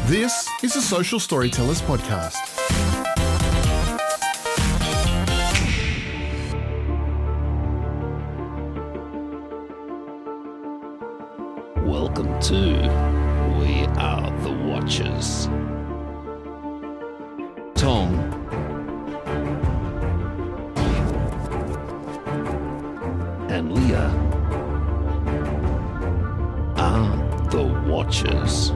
This is a Social Storytellers podcast. Welcome to We Are the Watchers. Tom and Leah are the Watchers.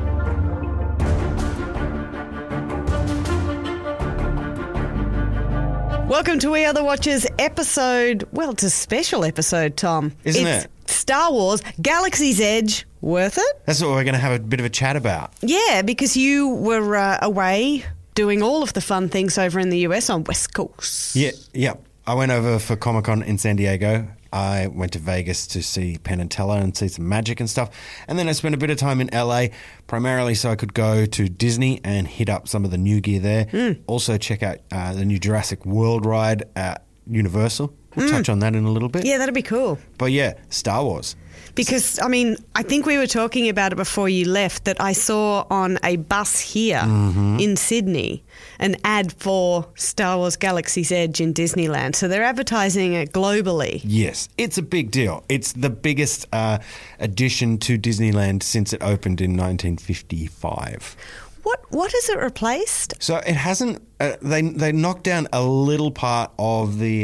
Welcome to We Are the Watchers episode. Well, it's a special episode, Tom. Isn't it's it? Star Wars, Galaxy's Edge. Worth it? That's what we're going to have a bit of a chat about. Yeah, because you were away doing all of the fun things over in the US on West Coast. Yeah. I went over for Comic-Con in San Diego. I went to Vegas to see Penn and Teller and see some magic and stuff. And then I spent a bit of time in LA, primarily so I could go to Disney and hit up some of the new gear there. Also check out the new Jurassic World ride at Universal. We'll touch on that in a little bit. Yeah, that'd be cool. But yeah, Star Wars. Because, I mean, I think we were talking about it before you left, that I saw on a bus here in Sydney an ad for Star Wars Galaxy's Edge in Disneyland. So they're advertising it globally. Yes, it's a big deal. It's the biggest addition to Disneyland since it opened in 1955. What has it replaced? So it hasn't. They knocked down a little part of the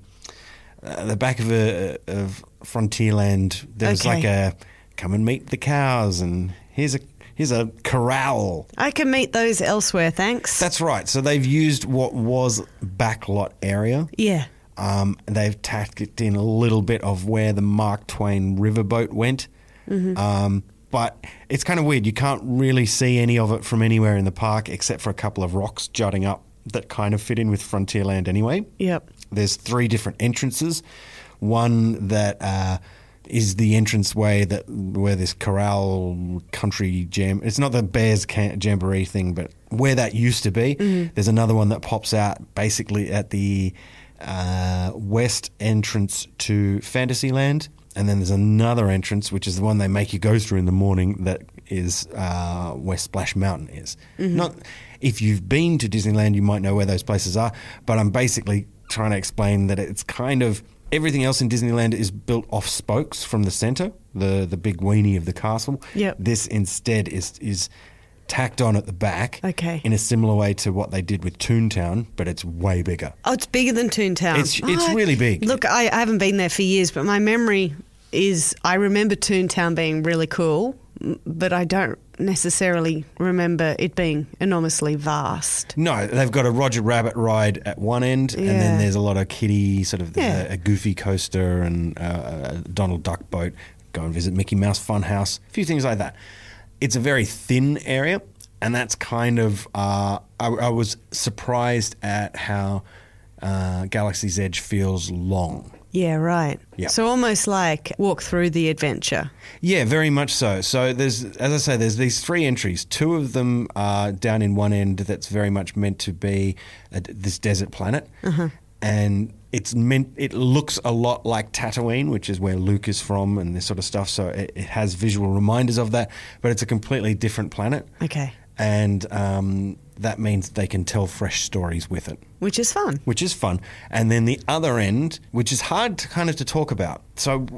back of Frontierland. There was like a come and meet the cows, and here's a corral. I can meet those elsewhere, thanks. That's right. So they've used what was backlot area. Yeah. They've tacked in a little bit of where the Mark Twain riverboat went. But it's kind of weird. You can't really see any of it from anywhere in the park except for a couple of rocks jutting up that kind of fit in with Frontierland anyway. Yep. There's 3 different entrances. One that is the entranceway where this corral country jam. It's not the Bears Jamboree thing, but where that used to be. There's another one that pops out basically at the west entrance to Fantasyland. And then there's another entrance, which is the one they make you go through in the morning, that is where Splash Mountain is. Not if you've been to Disneyland, you might know where those places are, but I'm basically trying to explain that it's kind of everything else in Disneyland is built off spokes from the center, the big weenie of the castle. Yep. This instead is tacked on at the back in a similar way to what they did with Toontown, but it's way bigger. Oh, it's bigger than Toontown. It's really big. Look, I haven't been there for years, but my memory is I remember Toontown being really cool, but I don't necessarily remember it being enormously vast. No, they've got a Roger Rabbit ride at one end, and then there's a lot of kiddie, sort of a Goofy coaster and a Donald Duck boat. Go and visit Mickey Mouse Funhouse, a few things like that. It's a very thin area, and that's kind of I was surprised at how Galaxy's Edge feels long. Yeah, right. Yeah. So almost like walk through the adventure. Yeah, very much so. So there's, as I say, there's these 3 entries. 2 of them are down in one end that's very much meant to be this desert planet. And it looks a lot like Tatooine, which is where Luke is from and this sort of stuff. So it has visual reminders of that, but it's a completely different planet. Okay. And that means they can tell fresh stories with it. Which is fun. And then the other end, which is hard to kind of to talk about. So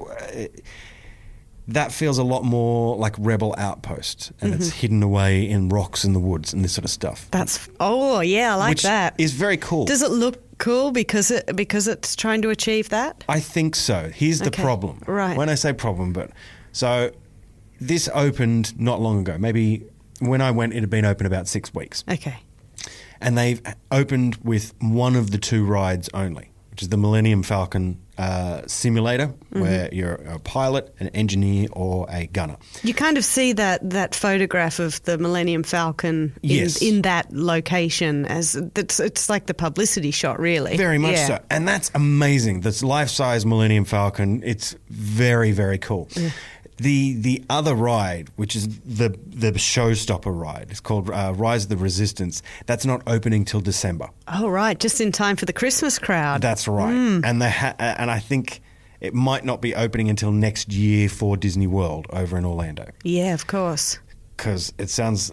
that feels a lot more like Rebel Outpost, and it's hidden away in rocks in the woods and this sort of stuff. I like which that. Is very cool. Does it look cool because it's trying to achieve that? I think so. Here's the problem. Right. When I say problem, so this opened not long ago. Maybe when I went, it had been open about 6 weeks. Okay. And they've opened with one of the 2 rides only, which is the Millennium Falcon simulator, where you're a pilot, an engineer, or a gunner. You kind of see that photograph of the Millennium Falcon in that location as it's like the publicity shot, really. Very much so. And that's amazing. This life-size Millennium Falcon, it's very, very cool. Yeah. The other ride, which is the showstopper ride, it's called Rise of the Resistance. That's not opening till December. Oh, right, just in time for the Christmas crowd. That's right, and and I think it might not be opening until next year for Disney World over in Orlando. Yeah, of course. Because it sounds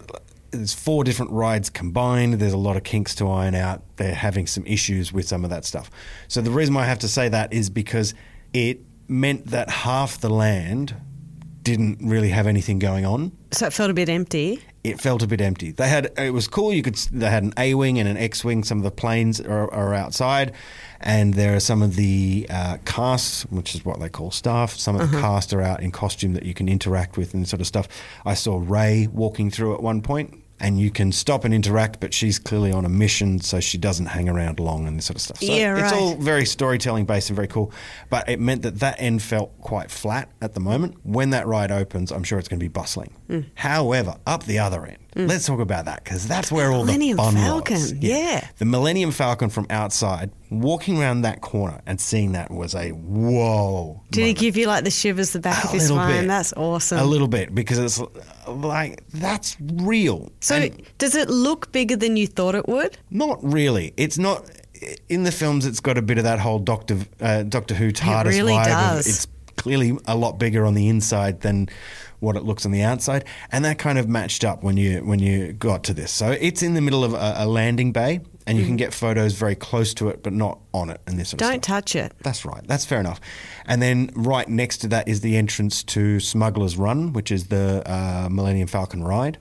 there's 4 different rides combined. There's a lot of kinks to iron out. They're having some issues with some of that stuff. So the reason why I have to say that is because it meant that half the land didn't really have anything going on. So it felt a bit empty. It felt a bit empty. It was cool. They had an A-wing and an X-wing. Some of the planes are outside, and there are some of the cast, which is what they call staff. Some of the cast are out in costume that you can interact with and sort of stuff. I saw Rey walking through at one point, and you can stop and interact, but she's clearly on a mission, so she doesn't hang around long and this sort of stuff. So it's all very storytelling based and very cool, but it meant that end felt quite flat at the moment. When that ride opens, I'm sure it's going to be bustling. However, up the other end, let's talk about that, because that's where all the fun Falcon. was. Yeah. The Millennium Falcon from outside, walking around that corner and seeing that was a whoa. Did he give you like the shivers the back of his spine? That's awesome. A little bit, because it's like, that's real. So does it look bigger than you thought it would? Not really. It's not. In the films, it's got a bit of that whole Doctor Who TARDIS really vibe. does. It's clearly a lot bigger on the inside than what it looks on the outside, and that kind of matched up when you got to this. So it's in the middle of a landing bay, and you can get photos very close to it, but not on it, and this sort of Don't stuff. touch it. That's right. That's fair enough. And then right next to that is the entrance to Smuggler's Run, which is the Millennium Falcon ride.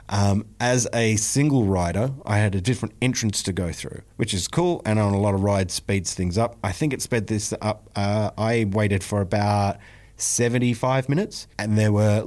As a single rider, I had a different entrance to go through, which is cool, and on a lot of rides speeds things up. I think it sped this up. I waited for about 75 minutes, and there were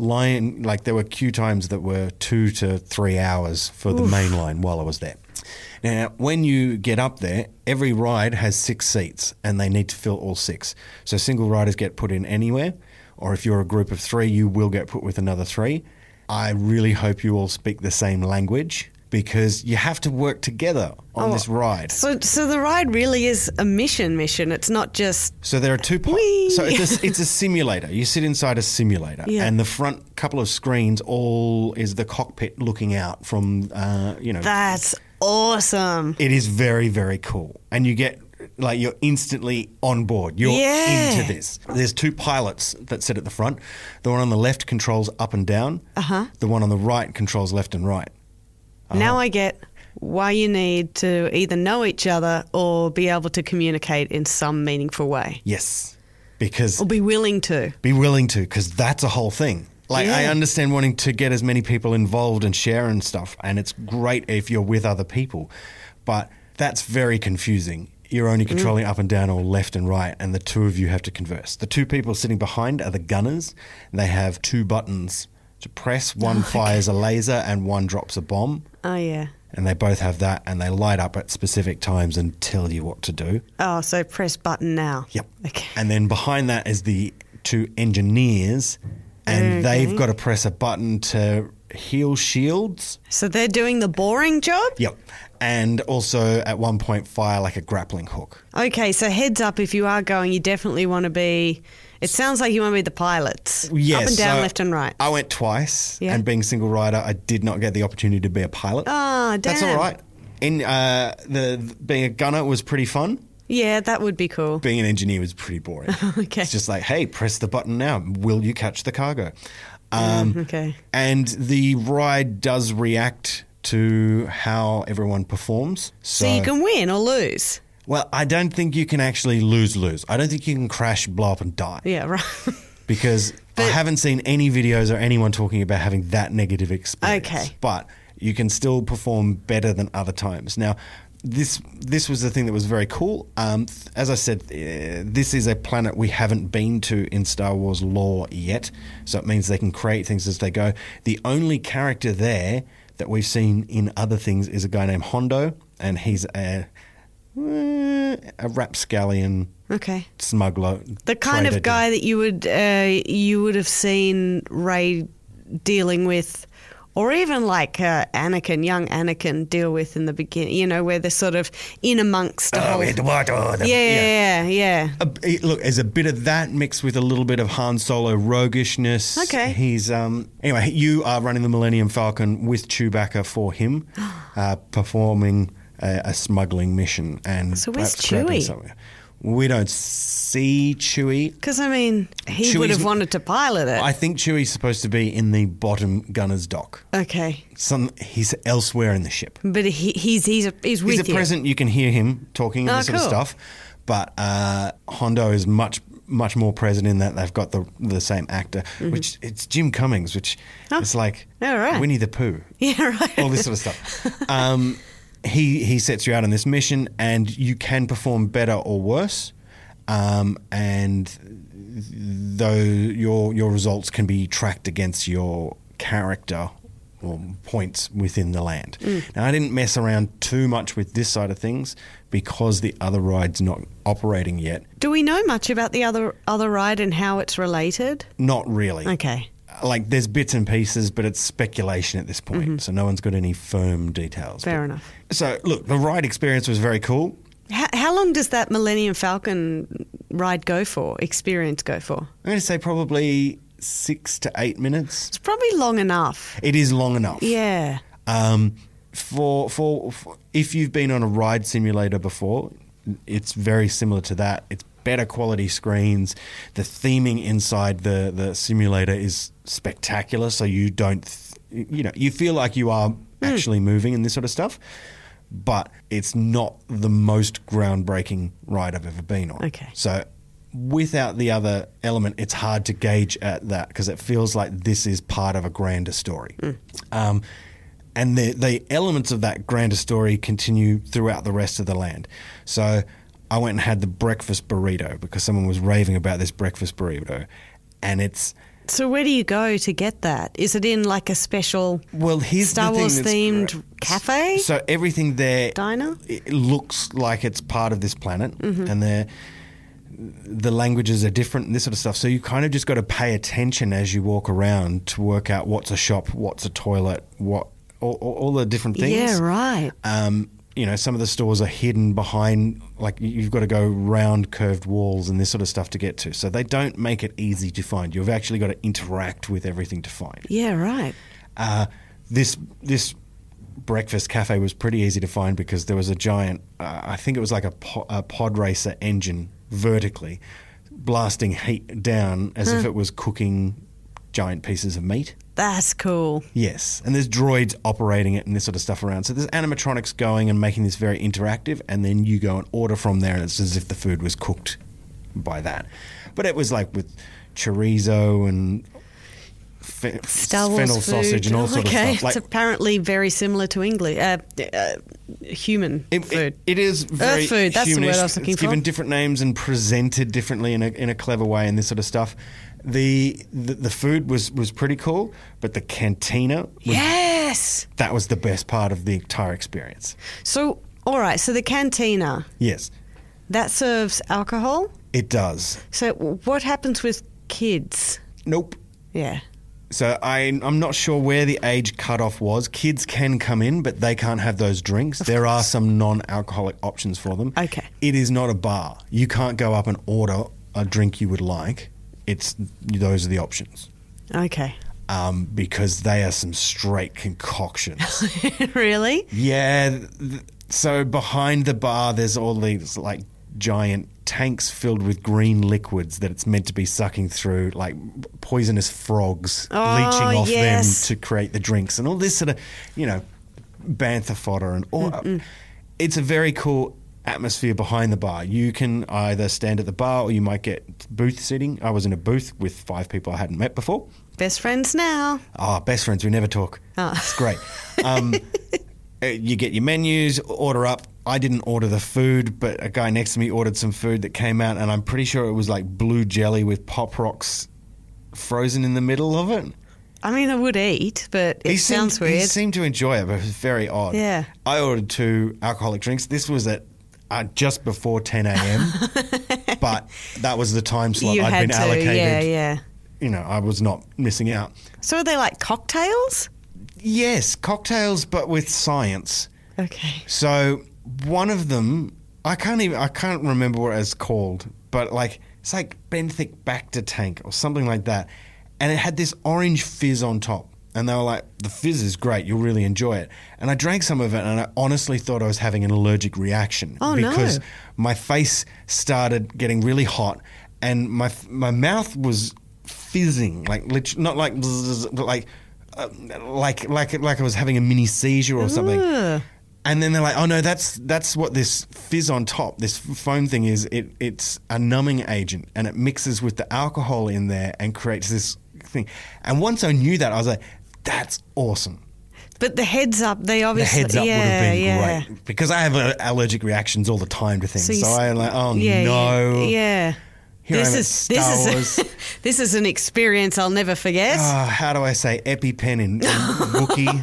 queue times that were 2 to 3 hours for the main line while I was there. Now, when you get up there, every ride has 6 seats, and they need to fill all 6. So single riders get put in anywhere, or if you're a group of 3, you will get put with another 3. I really hope you all speak the same language, because you have to work together on this ride. So the ride really is a mission. It's not just... So there are 2 parts. So it's a simulator. You sit inside a simulator, and the front couple of screens all is the cockpit looking out from, That's awesome. It is very, very cool. And you get... you're instantly on board. You're into this. There's 2 pilots that sit at the front. The one on the left controls up and down. The one on the right controls left and right. Now I get why you need to either know each other or be able to communicate in some meaningful way. Yes, because... Or be willing to. Be willing to, because that's a whole thing. I understand wanting to get as many people involved and share and stuff, and it's great if you're with other people, but that's very confusing. You're only controlling up and down or left and right, and the 2 of you have to converse. The 2 people sitting behind are the gunners. They have 2 buttons to press. One fires a laser and one drops a bomb. Oh, yeah. And they both have that, and they light up at specific times and tell you what to do. Oh, so press button now. Yep. Okay. And then behind that is the 2 engineers, and they've got to press a button to heal shields. So they're doing the boring job? Yep. And also at one point fire like a grappling hook. Okay, so heads up, if you are going, you definitely want to be... It sounds like you want to be the pilots. Yes. Up and down, so left and right. I went twice, and being a single rider, I did not get the opportunity to be a pilot. Oh, damn. That's all right. Being a gunner was pretty fun. Yeah, that would be cool. Being an engineer was pretty boring. Okay. It's just like, hey, press the button now. Will you catch the cargo? Okay. And the ride does react to how everyone performs. So you can win or lose? Well, I don't think you can actually lose. I don't think you can crash, blow up and die. Yeah, right. Because I haven't seen any videos or anyone talking about having that negative experience. Okay. But you can still perform better than other times. Now, this was the thing that was very cool. As I said, this is a planet we haven't been to in Star Wars lore yet, so it means they can create things as they go. The only character there that we've seen in other things is a guy named Hondo, and he's a rapscallion smuggler. The kind of guy that you would have seen Rey dealing with, or even like young Anakin deal with in the beginning, where they're sort of in amongst the whole... Yeah. Look, there's a bit of that mixed with a little bit of Han Solo roguishness. Okay. He's, anyway, you are running the Millennium Falcon with Chewbacca for him, performing a smuggling mission. And so where's perhaps grabbing Chewie? something. We don't see Chewie. Because, I mean, he would Chewie's- have wanted to pilot it. I think Chewie's supposed to be in the bottom gunner's dock. Okay. He's elsewhere in the ship. But he's with He's you. at present. You can hear him talking and Oh, this sort of cool. stuff. But Hondo is much more present in that they've got the same actor, which it's Jim Cummings, which is like all right. Winnie the Pooh. Yeah, right. All this sort of stuff. He sets you out on this mission, and you can perform better or worse. And though your results can be tracked against your character or points within the land. Now, I didn't mess around too much with this side of things because the other ride's not operating yet. Do we know much about the other ride and how it's related? Not really. Okay. Like, there's bits and pieces, but it's speculation at this point, so no one's got any firm details. Fair But- enough. So, look, the ride experience was very cool. How long does that Millennium Falcon ride experience go for? I'm going to say probably 6 to 8 minutes. It's probably long enough. It is long enough. Yeah. For if you've been on a ride simulator before, it's very similar to that. It's better quality screens. The theming inside the simulator is spectacular, so you don't, you feel like you are actually moving and this sort of stuff. But it's not the most groundbreaking ride I've ever been on. Okay. So without the other element, it's hard to gauge at that because it feels like this is part of a grander story. And the elements of that grander story continue throughout the rest of the land. So I went and had the breakfast burrito because someone was raving about this breakfast burrito. And it's... So where do you go to get that? Is it in like a special here's Star the thing Wars that's themed great. cafe? So everything there... Diner? It looks like it's part of this planet. And the languages are different and this sort of stuff. So you kind of just got to pay attention as you walk around to work out what's a shop, what's a toilet, all the different things. Yeah, right. Some of the stores are hidden behind, like you've got to go round curved walls and this sort of stuff to get to. So they don't make it easy to find. You've actually got to interact with everything to find. Yeah, right. This breakfast cafe was pretty easy to find because there was a giant, I think it was like a pod racer engine vertically blasting heat down as if it was cooking giant pieces of meat. That's cool. Yes, and there's droids operating it and this sort of stuff around. So there's animatronics going and making this very interactive, and then you go and order from there, and it's as if the food was cooked by that. But it was like with chorizo and Star Wars fennel food. sausage and all sort of stuff. It's apparently very similar to English human food. It is very Earth food, that's the word I was looking It's given for. different names and presented differently in a clever way and this sort of stuff. The food was pretty cool, but the cantina Yes. that was the best part of the entire experience. So, all right. So the cantina Yes, that serves alcohol. it does. So what happens with kids? Nope. Yeah. So I'm not sure where the age cutoff was. Kids can come in, but they can't have those drinks. There are some non-alcoholic options for them. Okay. It is not a bar. You can't go up and order a drink you would like. Those are the options. Okay. Because they are some straight concoctions. Really? Yeah. So behind the bar, there's all these like giant tanks filled with green liquids that it's meant to be sucking through, like poisonous frogs leeching off yes. them to create the drinks and all this sort of, bantha fodder and all. It's a very cool atmosphere behind the bar. You can either stand at the bar or you might get booth seating. I was in a booth with 5 people I hadn't met before. Best friends now. Best friends, we never talk. It's great. You get your menus, order up. I didn't order the food, but a guy next to me ordered some food that came out, and I'm pretty sure it was like blue jelly with Pop Rocks frozen in the middle of it. I mean, I would eat, but it sounds weird. He seemed to enjoy it, but it was very odd. Yeah. I ordered 2 alcoholic drinks. This was at just before 10 a.m., but that was the time slot You I'd had been to, allocated. yeah. I was not missing out. So are they like cocktails? Yes, cocktails, but with science. Okay. So one of them, I can't remember what it's called, but it's like benthic Bacta tank or something like that, and it had this orange fizz on top. And they were like, the fizz is great, you'll really enjoy it. And I drank some of it and I honestly thought I was having an allergic reaction. Oh, because no. my face started getting really hot and my mouth was fizzing, like not like bzzz, but like I was having a mini seizure or something. Ugh. And then they're like, oh no, that's what this fizz on top, this foam thing is. It's a numbing agent and it mixes with the alcohol in there and creates this thing. And once I knew that, I was like, that's awesome. But the heads up, they obviously... The heads up would have been great. Because I have allergic reactions all the time to things. So I'm like, oh no. Yeah. Here I am at Star Wars. This is an experience I'll never forget. How do I say EpiPen in Wookiee?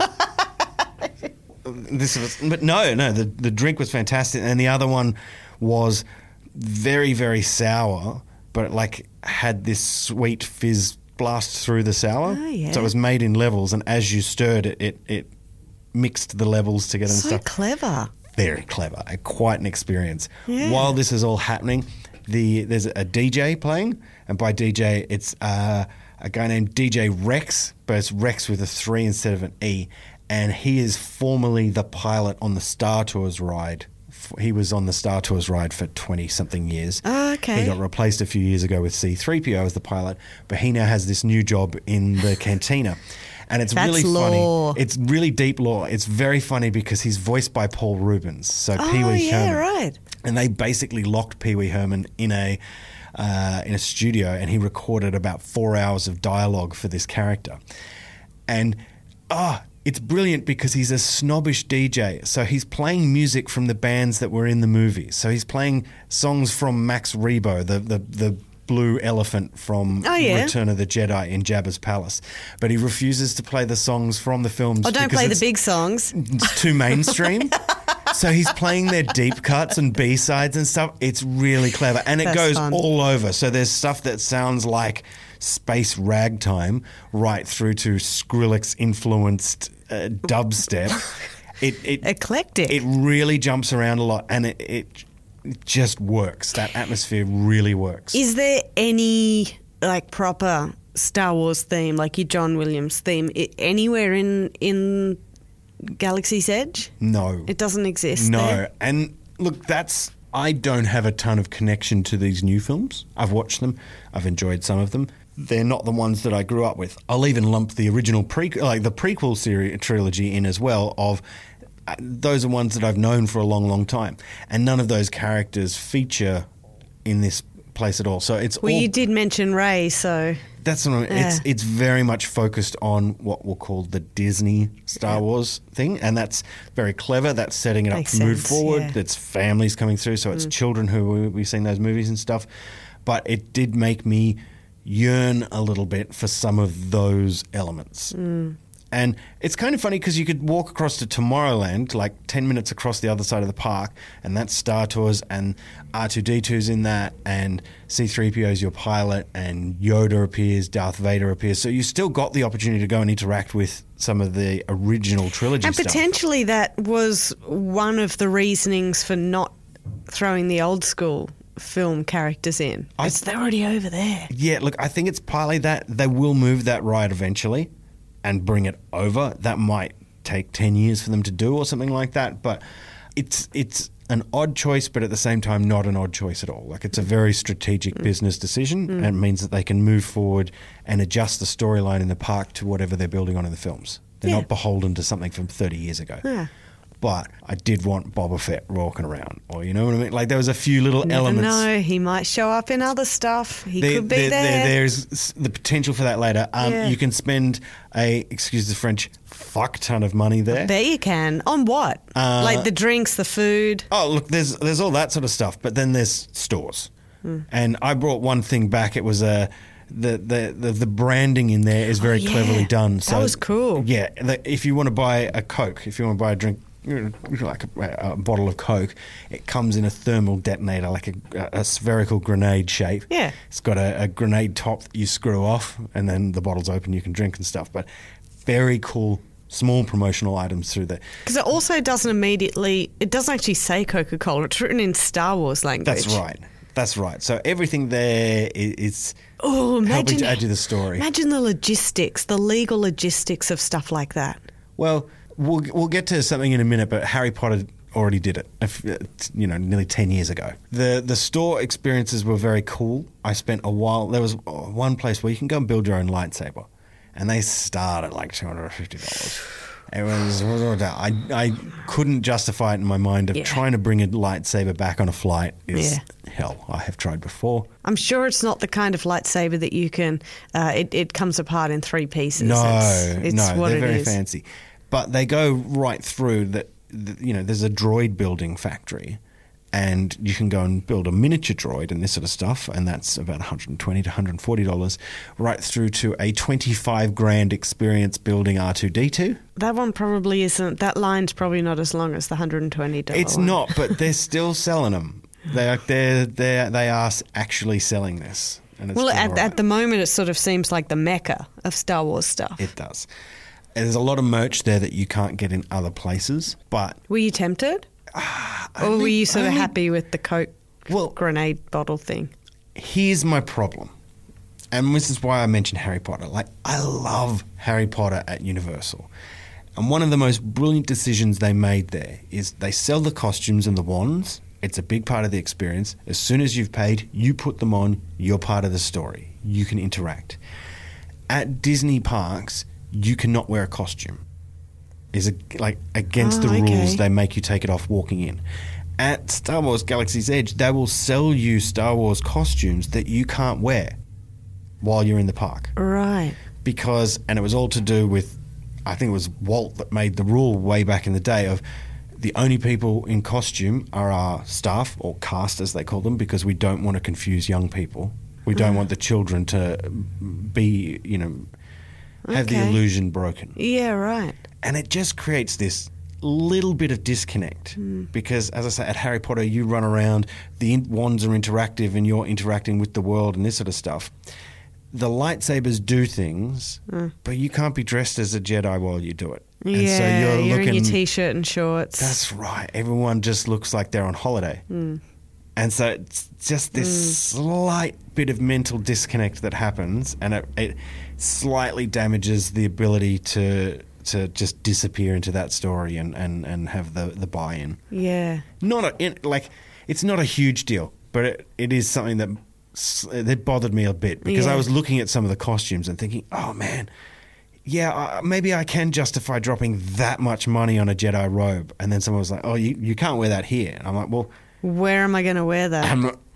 But no, the drink was fantastic. And the other one was very, very sour, but like had this sweet fizz blast through the sour. Oh, yeah. So it was made in levels, and as you stirred it, it mixed the levels together and So stuff. clever. Very clever. Quite an experience. Yeah. While this is all happening, there's a DJ playing, and by DJ, it's a guy named DJ Rex, but it's Rex with a 3 instead of an E, and he is formerly the pilot on the Star Tours ride. He was on the Star Tours ride for 20-something years. Oh, okay. He got replaced a few years ago with C-3PO as the pilot, but he now has this new job in the cantina. And it's That's really lore. funny. It's really deep lore. It's very funny because he's voiced by Paul Rubens. So Pee Oh, Wee yeah, Herman. right. And they basically locked Pee Wee Herman in a studio, and he recorded about 4 hours of dialogue for this character. And it's brilliant because he's a snobbish DJ. So he's playing music from the bands that were in the movie. So he's playing songs from Max Rebo, the blue elephant from Return of the Jedi in Jabba's palace. But he refuses to play the songs from the films. Oh, don't because play the it's- big songs. It's too mainstream. So he's playing their deep cuts and B-sides and stuff. It's really clever. And it That's goes fun. all over. So there's stuff that sounds like space ragtime right through to Skrillex-influenced dubstep. It Eclectic. It really jumps around a lot, and it just works. That atmosphere really works. Is there any like proper Star Wars theme, like your John Williams theme, anywhere in Galaxy's Edge? No. It doesn't exist. No. there? And look, I don't have a ton of connection to these new films. I've watched them. I've enjoyed some of them. They're not the ones that I grew up with. I'll even lump the original the prequel series trilogy in as well. Those are ones that I've known for a long, long time, and none of those characters feature in this place at all. So it's Well, all. you did mention Rey, so That's what I mean. Yeah. It's very much focused on what we'll call the Disney Star Wars thing, and that's very clever. That's setting it up Makes to move sense, forward. yeah. That's families coming through, so it's children who we've seen those movies and stuff. But it did make me yearn a little bit for some of those elements. And it's kind of funny because you could walk across to Tomorrowland, like 10 minutes across the other side of the park, and that's Star Tours, and R2-D2's in that, and C-3PO's your pilot, and Yoda appears, Darth Vader appears. So you still got the opportunity to go and interact with some of the original trilogy and stuff. potentially that was one of the reasonings for not throwing the old school film characters in. They're already over there. Yeah, look, I think it's partly that they will move that ride eventually and bring it over. That might take 10 years for them to do or something like that, but it's an odd choice, but at the same time not an odd choice at all. Like, it's a very strategic business decision, and it means that they can move forward and adjust the storyline in the park to whatever they're building on in the films. They're Yeah. not beholden to something from 30 years ago. Yeah. But I did want Boba Fett walking around, or you know what I mean? Like, there was a few little Never elements. know. He might show up in other stuff. He could be there. There's the potential for that later. Yeah. You can spend excuse the French, fuck ton of money there. There you can. On what? Like the drinks, the food. Oh, look, there's all that sort of stuff, but then there's stores. And I brought one thing back. It was the branding in there is very yeah. cleverly done. That was cool. Yeah, if you want to buy a Coke, if you want to buy a drink, like a bottle of Coke, it comes in a thermal detonator, like a spherical grenade shape. Yeah. It's got a grenade top that you screw off, and then the bottle's open, you can drink and stuff. But very cool, small promotional items through there. Because it also doesn't actually say Coca-Cola. It's written in Star Wars language. That's right. That's right. So everything there is Oh, helping imagine to add to the story. Imagine the logistics, the legal logistics of stuff like that. Well, we'll get to something in a minute, but Harry Potter already did it, nearly 10 years ago. The store experiences were very cool. I spent a while. There was one place where you can go and build your own lightsaber, and they start at like $250. It was, I couldn't justify it in my mind of trying to bring a lightsaber back on a flight is hell. I have tried before. I'm sure it's not the kind of lightsaber that you can. It comes apart in 3 pieces. No, it's what they're it very is. fancy, but they go right through that. There's a droid building factory, and you can go and build a miniature droid and this sort of stuff, and that's about $120 to $140, right through to a $25,000 experience building R2-D2. That one probably isn't. That line's probably not as long as the $120. It's one. not, but they're still selling them. They are actually selling this. And it's Well, doing all right. at the moment, it sort of seems like the mecca of Star Wars stuff. It does. There's a lot of merch there that you can't get in other places, but Were you tempted? Or were you sort of only- happy with the Coke Well- grenade bottle thing? here's my problem. And this is why I mentioned Harry Potter. Like, I love Harry Potter at Universal. And one of the most brilliant decisions they made there is they sell the costumes and the wands. It's a big part of the experience. As soon as you've paid, you put them on. You're part of the story. You can interact. At Disney parks, you cannot wear a costume. Is against the rules. Okay. They make you take it off walking in. At Star Wars Galaxy's Edge, they will sell you Star Wars costumes that you can't wear while you're in the park. Right. And it was all to do with, I think it was Walt that made the rule way back in the day of the only people in costume are our staff, or cast as they call them, because we don't want to confuse young people. We don't want the children to be, have the Okay. illusion broken. Yeah, right. And it just creates this little bit of disconnect because, as I say, at Harry Potter, you run around, the wands are interactive and you're interacting with the world and this sort of stuff. The lightsabers do things, but you can't be dressed as a Jedi while you do it. Yeah, and so you're in looking, your T-shirt and shorts. That's right. Everyone just looks like they're on holiday. And so it's just this slight bit of mental disconnect that happens, and it slightly damages the ability to just disappear into that story and have the buy-in. Yeah. It's not a huge deal, but it is something that bothered me a bit because I was looking at some of the costumes and thinking, oh man, maybe I can justify dropping that much money on a Jedi robe. And then someone was like, oh, you can't wear that here. And I'm like, well, Where am I going to wear that? I'm not.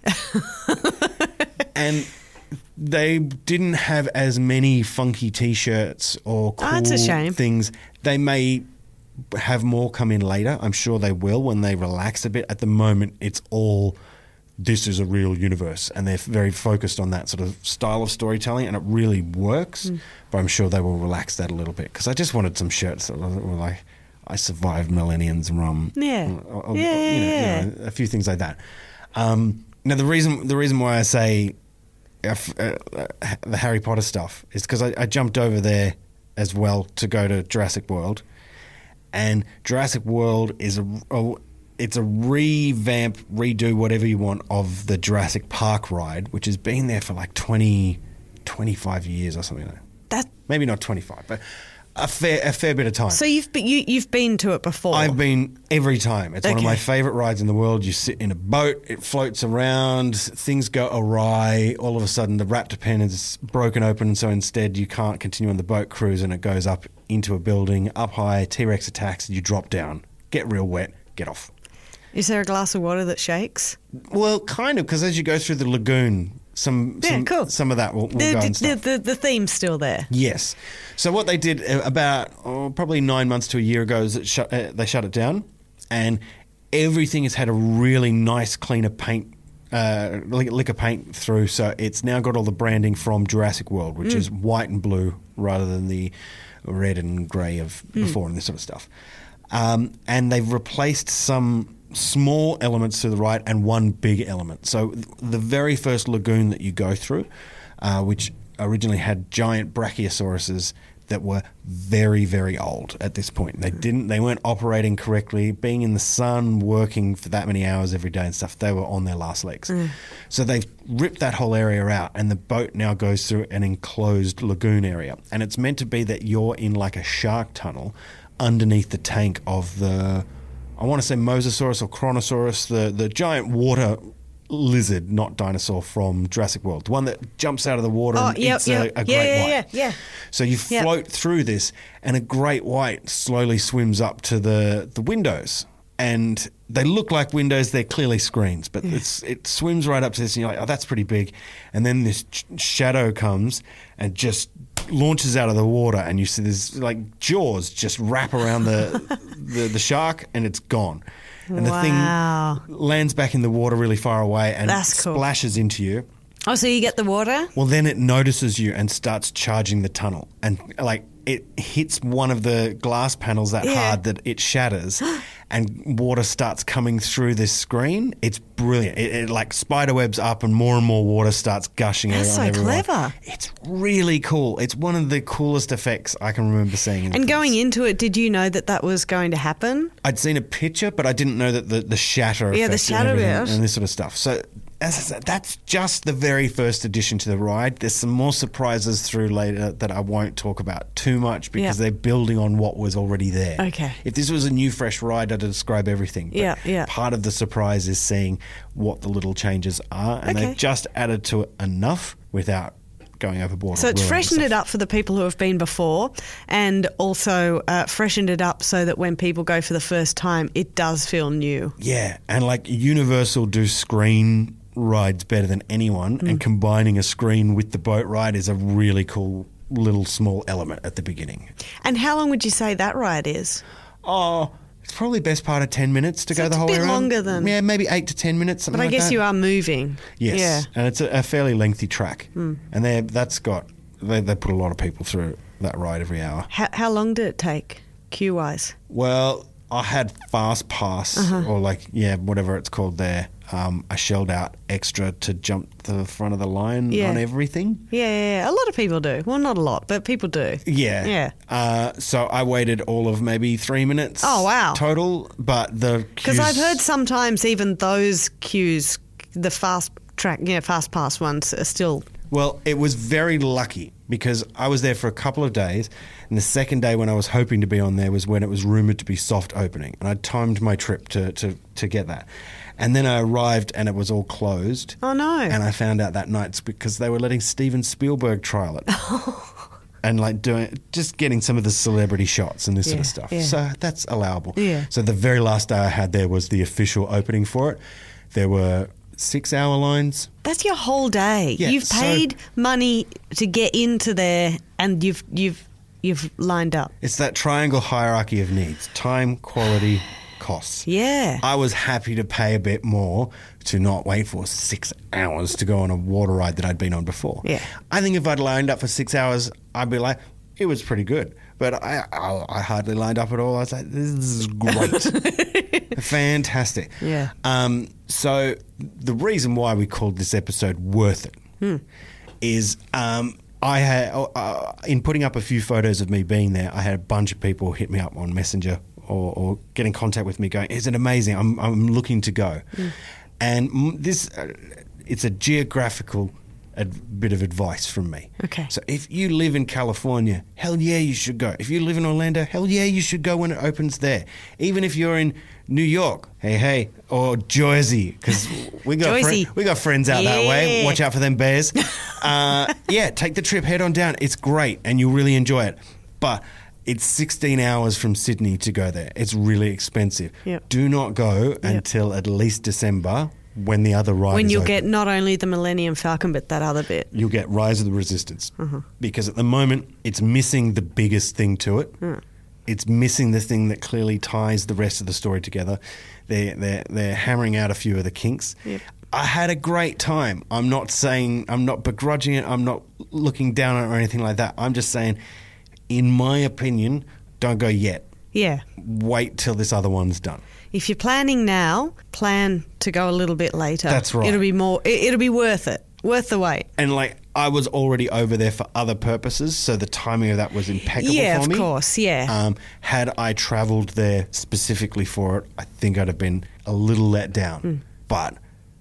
And they didn't have as many funky T-shirts or cool that's a shame. things. They may have more come in later. I'm sure they will when they relax a bit. At the moment, it's all, this is a real universe. And they're very focused on that sort of style of storytelling, and it really works. But I'm sure they will relax that a little bit because I just wanted some shirts that were like, I survived Millennium's rum. Yeah. Or, a few things like that. Now, the reason why I say the Harry Potter stuff is because I jumped over there as well to go to Jurassic World, and Jurassic World is it's a revamp, redo, whatever you want, of the Jurassic Park ride, which has been there for like 25 years or something like that. Maybe not 25, but a fair bit of time. So you've been to it before? I've been every time. It's one of my Okay. favourite rides in the world. You sit in a boat, it floats around, things go awry. All of a sudden, the raptor pen is broken open, and so instead you can't continue on the boat cruise, and it goes up into a building, up high, T-Rex attacks, and you drop down, get real wet, get off. Is there a glass of water that shakes? Well, kind of, because as you go through the lagoon, some of that will go and stuff. The theme's still there. Yes. So what they did about probably 9 months to a year ago is they shut it down, and everything has had a really nice, cleaner paint, liquor paint through. So it's now got all the branding from Jurassic World, which is white and blue rather than the red and grey of before and this sort of stuff. And they've replaced some small elements to the ride and one big element. So the very first lagoon that you go through, which originally had giant brachiosauruses, that were very, very old at this point. They weren't operating correctly, being in the sun, working for that many hours every day and stuff. They were on their last legs. So they've ripped that whole area out, and the boat now goes through an enclosed lagoon area. And it's meant to be that you're in like a shark tunnel underneath the tank of the, I want to say Mosasaurus or Kronosaurus, the giant water lizard, not dinosaur, from Jurassic World, the one that jumps out of the water and eats a great white. Yeah. So you float through this, and a great white slowly swims up to the windows, and they look like windows. They're clearly screens, but it swims right up to this, and you're like, oh, that's pretty big. And then this shadow comes and just launches out of the water, and you see this like jaws just wrap around the shark, and it's gone. And the thing lands back in the water really far away and splashes into you. Oh, so you get the water? Well, then it notices you and starts charging the tunnel. And like it hits one of the glass panels that hard that it shatters, and water starts coming through this screen. It's brilliant. It like spiderwebs up, and more water starts gushing. That's so clever. It's really cool. It's one of the coolest effects I can remember seeing. And going into it, did you know that was going to happen? I'd seen a picture, but I didn't know that the shatter effect the shatter and this sort of stuff. So as I said, that's just the very first addition to the ride. There's some more surprises through later that I won't talk about too much because they're building on what was already there. Okay. If this was a new, fresh ride, I'd describe everything. But part of the surprise is seeing what the little changes are, and they've just added to it enough without going overboard. So it's freshened it up for the people who have been before, and also freshened it up so that when people go for the first time, it does feel new. Yeah, and like Universal do screen rides better than anyone, and combining a screen with the boat ride is a really cool little small element at the beginning. And how long would you say that ride is? Oh, it's probably best part of 10 minutes to go the whole way around. It's a bit longer than... Yeah, maybe 8 to 10 minutes, something like that. But I guess you are moving. Yes, yeah. And it's a fairly lengthy track. And they put a lot of people through that ride every hour. How long did it take, queue-wise? Well, I had Fast Pass, or whatever it's called there. I shelled out extra to jump to the front of the line on everything. Yeah, a lot of people do. Well, not a lot, but people do. Yeah. So I waited all of maybe 3 minutes. Oh, wow. Total, but the queues... Because I've heard sometimes even those queues, the fast pass ones are still... Well, it was very lucky because I was there for a couple of days, and the second day when I was hoping to be on there was when it was rumoured to be soft opening, and I timed my trip to get that. And then I arrived and it was all closed. Oh, no. And I found out that night it's because they were letting Steven Spielberg trial it. And like just getting some of the celebrity shots and this sort of stuff. Yeah. So that's allowable. Yeah. So the very last day I had there was the official opening for it. There were 6-hour lines. That's your whole day. Yeah, you've paid money to get into there, and you've lined up. It's that triangle hierarchy of needs: time, quality, costs. Yeah. I was happy to pay a bit more to not wait for 6 hours to go on a water ride that I'd been on before. Yeah. I think if I'd lined up for 6 hours, I'd be like, it was pretty good. But I hardly lined up at all. I was like, this is great. Fantastic. Yeah. So the reason why we called this episode Worth It is I had, in putting up a few photos of me being there, I had a bunch of people hit me up on Messenger or get in contact with me going, is it amazing? I'm looking to go. And this, it's a geographical bit of advice from me. Okay. So if you live in California, hell yeah, you should go. If you live in Orlando, hell yeah, you should go when it opens there. Even if you're in New York, hey, or Jersey, because we got friends out that way. Watch out for them bears. Take the trip, head on down. It's great, and you'll really enjoy it. But it's 16 hours from Sydney to go there. It's really expensive. Yep. Do not go until at least December, when the other ride when is you'll open. Get not only the Millennium Falcon, but that other bit. You'll get Rise of the Resistance. Because at the moment, it's missing the biggest thing to it. It's missing the thing that clearly ties the rest of the story together. They're hammering out a few of the kinks. Yep. I had a great time. I'm not begrudging it. I'm not looking down on it or anything like that. I'm just saying, in my opinion, don't go yet. Yeah. Wait till this other one's done. If you're planning now, plan to go a little bit later. That's right. It'll be worth it. Worth the wait. And like, I was already over there for other purposes, so the timing of that was impeccable Yeah, for me. of course, yeah. Had I travelled there specifically for it, I think I'd have been a little let down. But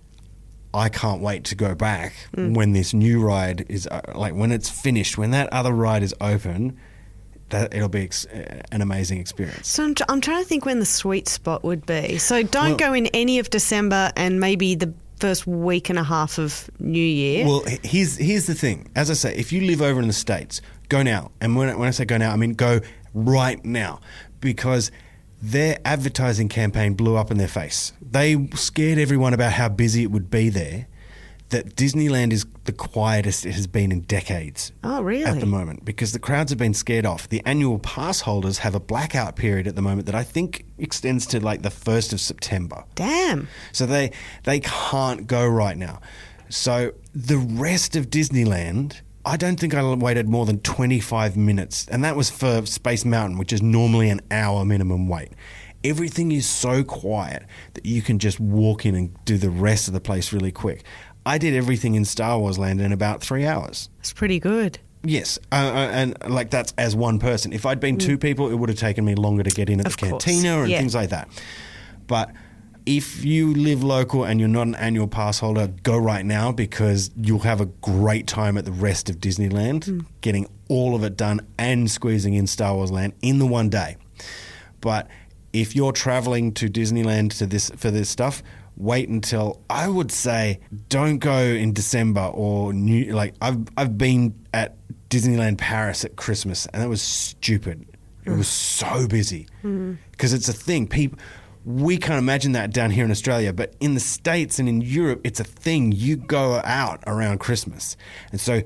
I can't wait to go back when this new ride is, when it's finished, when that other ride is open, that it'll be an amazing experience. So I'm trying to think when the sweet spot would be. So don't go in any of December and maybe the first week and a half of New Year. Well, here's the thing. As I say, if you live over in the States, go now. And when I say go now, I mean go right now, because their advertising campaign blew up in their face. They scared everyone about how busy it would be there, that Disneyland is the quietest it has been in decades. Oh, really? At the moment, because the crowds have been scared off. The annual pass holders have a blackout period at the moment that I think extends to like the 1st of September. Damn. So they can't go right now. So the rest of Disneyland, I don't think I waited more than 25 minutes. And that was for Space Mountain, which is normally an hour minimum wait. Everything is so quiet that you can just walk in and do the rest of the place really quick. I did everything in Star Wars Land in about 3 hours. That's pretty good. Yes, and like that's as one person. If I'd been two people, it would have taken me longer to get in at Of the course, cantina and yeah. things like that. But if you live local and you're not an annual pass holder, go right now, because you'll have a great time at the rest of Disneyland, getting all of it done and squeezing in Star Wars Land in the one day. But if you're traveling to Disneyland for this stuff, wait until, I would say, don't go in December or I've been at Disneyland Paris at Christmas, and that was stupid. It was so busy because it's a thing. We can't imagine that down here in Australia, but in the States and in Europe, it's a thing. You go out around Christmas, and so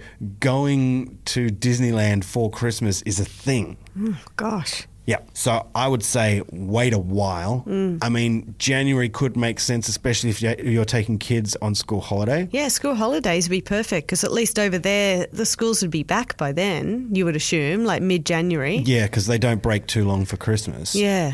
going to Disneyland for Christmas is a thing. Gosh. Yeah, so I would say wait a while. I mean, January could make sense, especially if you're taking kids on school holiday. Yeah, school holidays would be perfect, because at least over there, the schools would be back by then, you would assume, like mid-January. Yeah, because they don't break too long for Christmas. Yeah.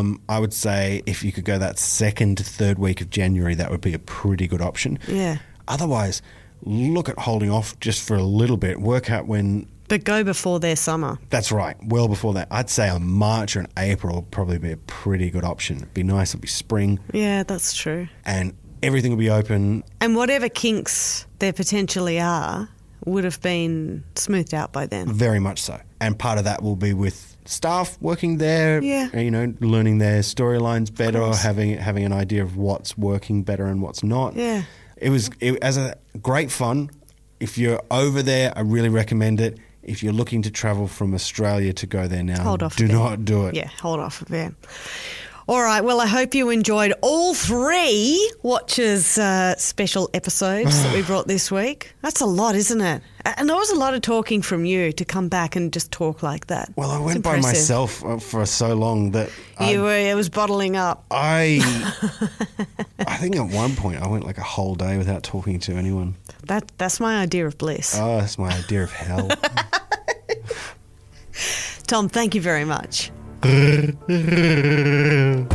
I would say if you could go that 2nd to 3rd week of January, that would be a pretty good option. Yeah. Otherwise, look at holding off just for a little bit. Work out when... But go before their summer. That's right. Well before that. I'd say on March or in April would probably be a pretty good option. It'd be nice. It'd be spring. Yeah, that's true. And everything will be open. And whatever kinks there potentially are would have been smoothed out by then. Very much so. And part of that will be with staff working there, Yeah. Learning their storylines better, or having an idea of what's working better and what's not. Yeah. It was a great fun. If you're over there, I really recommend it. If you're looking to travel from Australia to go there now, Hold off do a bit. not do it. Yeah, hold off a bit. All right, well, I hope you enjoyed all 3 Watchers special episodes that we brought this week. That's a lot, isn't it? And there was a lot of talking from you to come back and just talk like that. Well, I It's went by impressive. myself for so long that It was bottling up. I think at one point I went like a whole day without talking to anyone. That's my idea of bliss. Oh, that's my idea of hell. Tom, thank you very much.